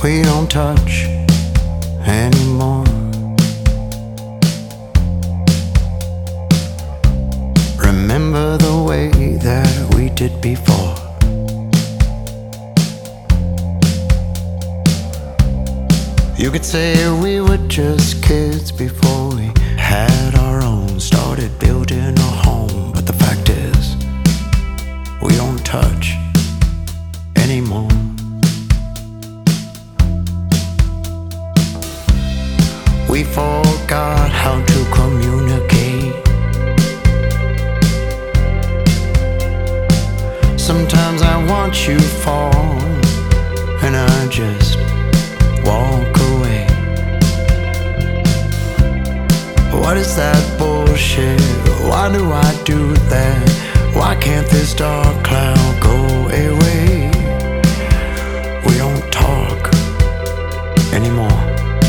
we don't touch anymore. Remember the way that we did before. You could say we were just kids before we had our own, started building a home. But the fact is, we don't touch anymore. We forgot how to communicate. Sometimes I watch you fall, and I just walk away. What is that bullshit? Why do I do that? Why can't this dark cloud go away? We don't talk anymore.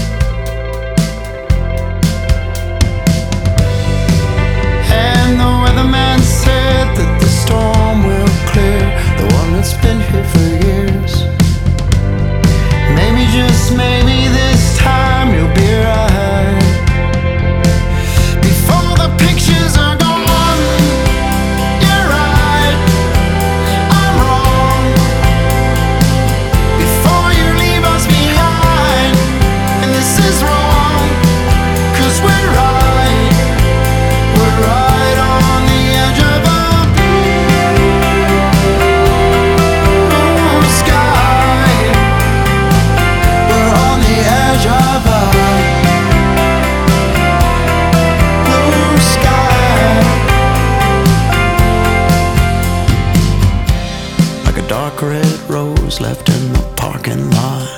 And the weatherman said that the storm will clear, the one that's been here for years. Maybe, just maybe this time you'll be right. Before the pictures are gone, you're right, I'm wrong. Before you leave us behind, and this is wrong, 'cause we're right on the edge of a blue sky. We're on the edge of a blue sky. Like a dark red rose left in the parking lot.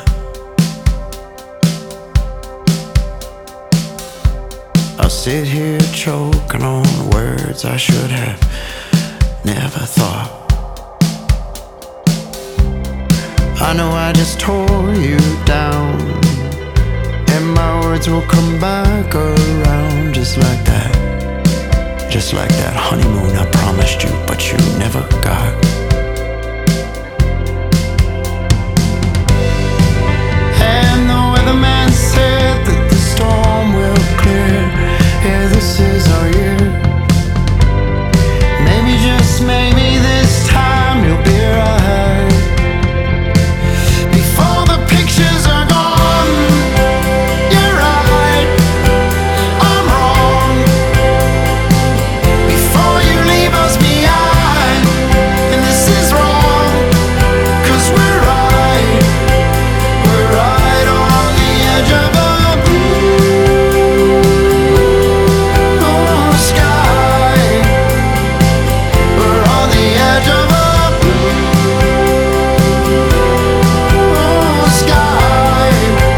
I sit here choking on words I should have never thought. I know I just tore you down, and my words will come back around just like that. Just like that honeymoon I promised you, but you never got. And the weatherman said that the storm will clear. Yeah, this is our year. Maybe, just maybe this time you'll be right. Before the pictures are gone, you're right, I'm wrong. Before you leave us behind, and this is wrong, 'cause we're right on the edge of a blue sky. We're on the edge of a blue sky.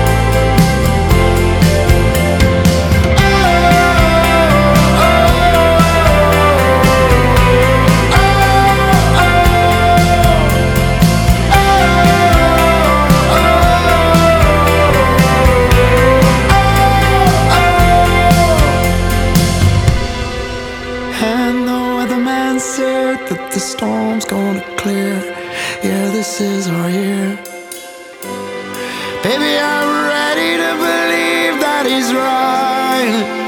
And the weatherman said that the storm's gonna clear. Yeah, this is our year. Baby, I'm ready to believe that he's right.